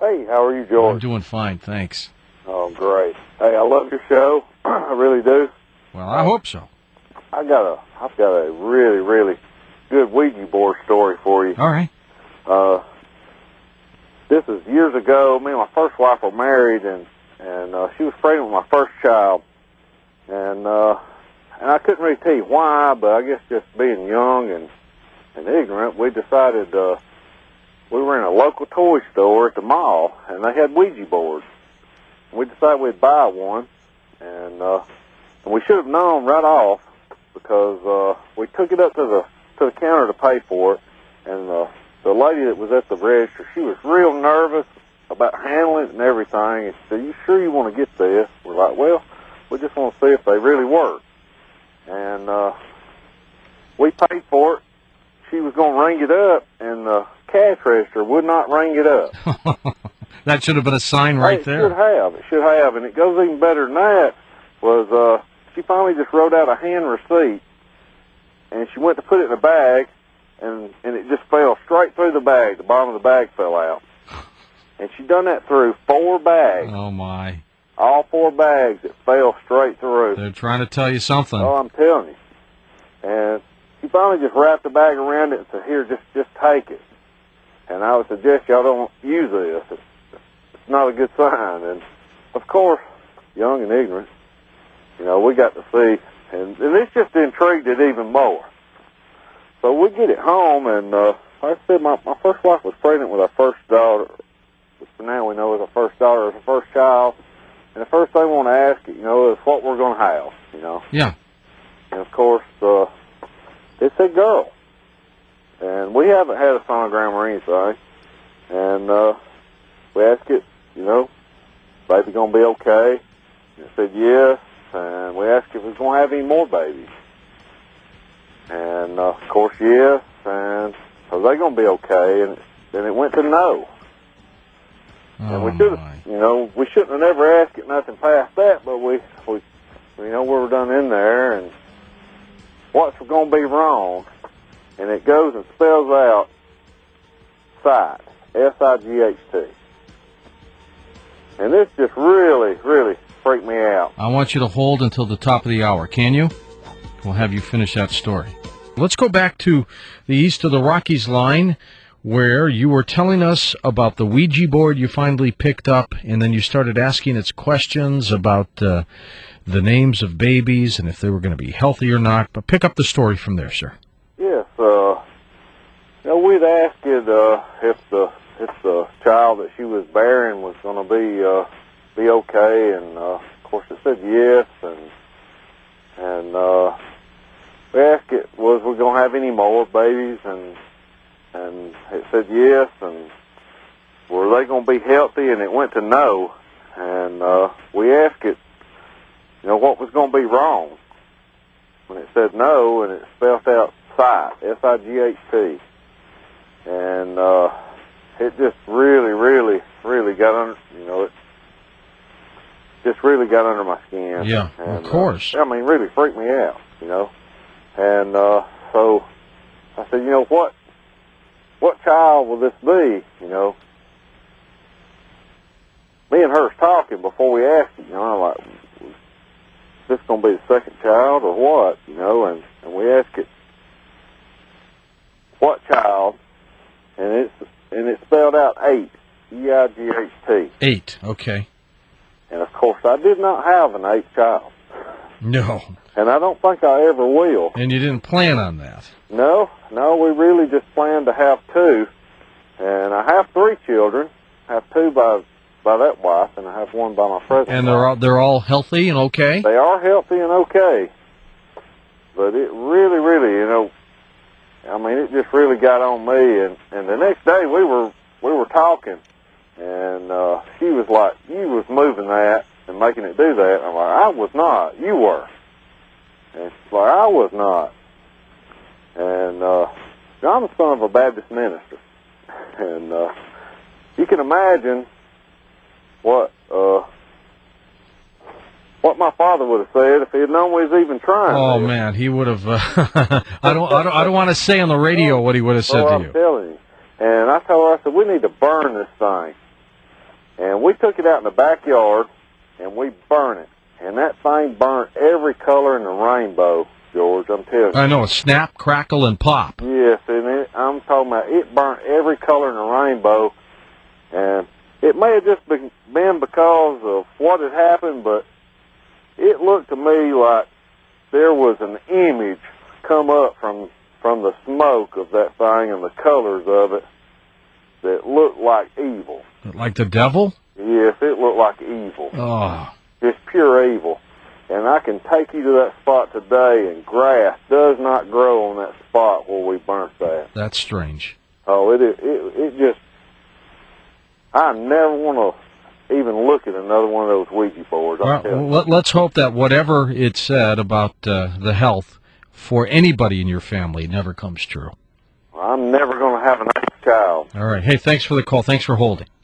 Hey, how are you, George? I'm doing fine, thanks. Oh, great. Hey, I love your show. I really do. Well, I hope so. I've got a really, really good Ouija board story for you. All right. This is years ago. Me and my first wife were married, and she was pregnant with my first child, and I couldn't really tell you why, but I guess just being young and ignorant, we decided we were in a local toy store at the mall, and they had Ouija boards. We decided we'd buy one, and we should have known right off because we took it up to the counter to pay for it, and the lady that was at the register, she was real nervous about handling it and everything. And she said, "You sure you want to get this?" We're like, "Well, we just want to see if they really work." And we paid for it. She was going to ring it up, and the cash register would not ring it up. That should have been a sign right there. It should have. And it goes even better than that, was she finally just wrote out a hand receipt, and she went to put it in a bag, and it just fell straight through the bag. The bottom of the bag fell out. And she done that through 4 bags. Oh, my. All 4 bags, it fell straight through. They're trying to tell you something. Oh, I'm telling you. And she finally just wrapped the bag around it and said, "Here, just take it." And I would suggest y'all don't use this. It's not a good sign. And, of course, young and ignorant, we got to see. And this just intrigued it even more. So we get it home, and like I said, my first wife was pregnant with our first daughter, which now we know is our first daughter, is our first child. And the first thing we want to ask it, is what we're going to have, Yeah. And, of course, it said girl. And we haven't had a sonogram or anything. And we asked it, baby going to be okay? And it said yes. And we asked if it was going to have any more babies. And, of course, yes. And are they going to be okay? And then it went to no. And we should have, we shouldn't have never asked it nothing past that, but we were done in there, and what's going to be wrong? And it goes and spells out sight, S-I-G-H-T. And this just really, really freaked me out. I want you to hold until the top of the hour, can you? We'll have you finish that story. Let's go back to the East of the Rockies line, where you were telling us about the Ouija board you finally picked up, and then you started asking its questions about the names of babies and if they were going to be healthy or not. But pick up the story from there, sir. Yes, we'd asked it if the child that she was bearing was going to be okay, and of course it said yes, and we asked it was we going to have any more babies, and it said yes, and were they going to be healthy, and it went to no. And we asked it, what was going to be wrong. When it said no, and it spelled out sight, S-I-G-H-T. And it just really, really, really got under, it just really got under my skin. Yeah, and, of course. Really freaked me out, And so I said, what child will this be, Me and her was talking before we asked it, I'm like, is this going to be the second child or what, and we asked it, what child, and it spelled out 8, E-I-G-H-T. 8, okay. And, of course, I did not have an 8th child. No. And I don't think I ever will. And you didn't plan on that? No, we really just planned to have 2. And I have 3 children. I have 2 by that wife, and I have 1 by my present And wife. they're all healthy and okay? They are healthy and okay. But it really, really, it just really got on me. And the next day we were talking, and she was like, "You was moving that and making it do that." I'm like, "I was not. You were." And she's like, "I was not." And I'm the son of a Baptist minister, and you can imagine what my father would have said if he had known we was even trying. Oh man, he would have. I don't want to say on the radio what he would have said to you. I'm telling you. And I told her, I said, we need to burn this thing. And we took it out in the backyard, and we burned it. And that thing burnt every color in the rainbow, George, I'm telling you. I know, snap, crackle, and pop. Yes, and I'm talking about it burnt every color in the rainbow. And it may have just been because of what had happened, but it looked to me like there was an image come up from the smoke of that thing and the colors of it that looked like evil. Like the devil? Yes, it looked like evil. Oh. Just pure evil. And I can take you to that spot today, and grass does not grow on that spot where we burnt that. That's strange. Oh, it just... I never want to even look at another one of those Ouija boards. Well, let's hope that whatever it said about the health for anybody in your family never comes true. I'm never going to have a nice child. All right. Hey, thanks for the call. Thanks for holding.